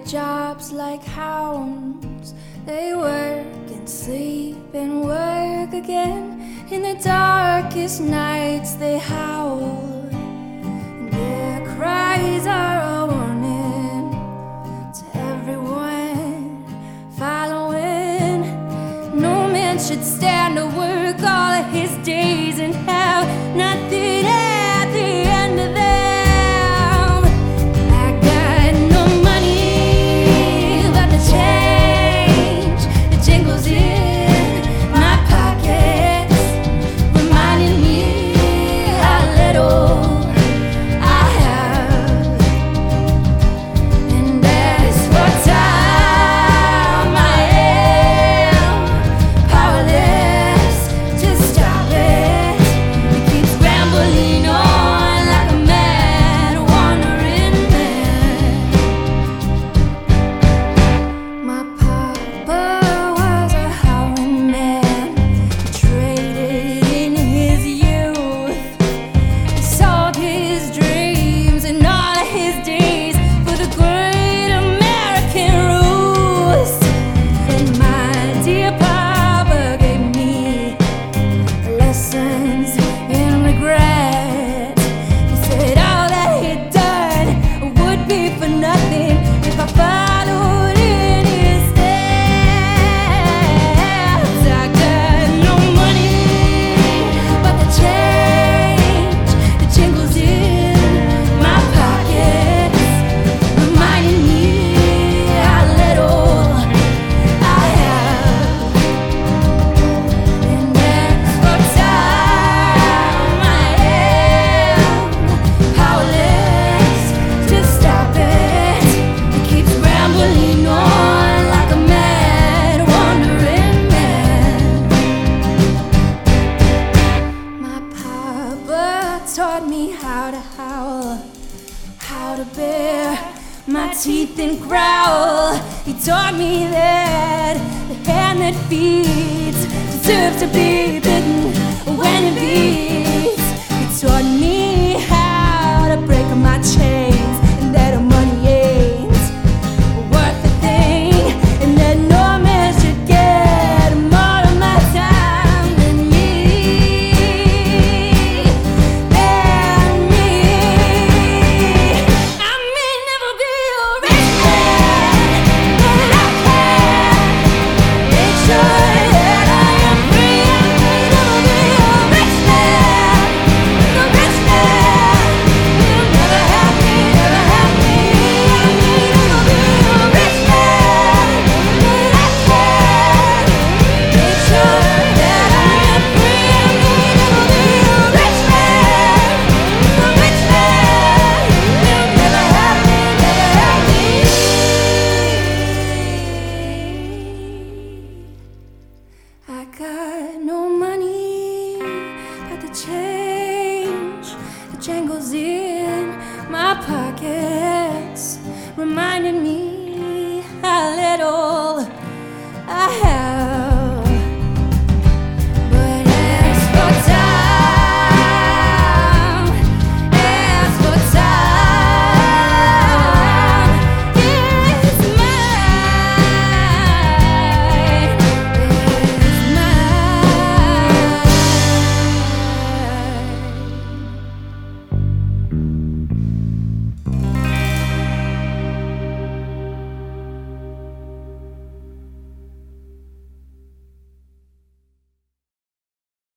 jobs like hounds. They work and sleep and work again. In the darkest nights they howl, and their cries are a warning to everyone following. No man should stand to work all of his days and have nothing at the end of them. I got no money, but the change that jingles in my pockets, reminding me how little I have. And as for time, I am powerless to stop it. It keeps rambling on like a mad wandering man. My papa was a howling man. He traded in his youth. He sold his dreams and all of his days for the great American roost. And my dear papa gave me lessons in regret. He said all that he'd done would be for nothing if I followed in his steps. I got no money, but the change that jingles in my pockets, reminding me how little I have. And as for time, I am powerless to stop it. It keeps rambling on like a mad wandering man. My papa taught me how to howl, how to bare my teeth and growl. He taught me that the hand that feeds deserves to be bitten when it beats. He taught me how to break my chains, and that money ain't worth a thing, and that no man should get more of my time than me. I may never be a rich man, but I can make sure that I am free. I may never be a rich man, a rich man. You'll never have me, never have me. I may never be a rich man, but I can make sure that I am free. I may never be a rich man, a rich man. You'll never have me, never have me. I got no money, but the change that jangles in my pocket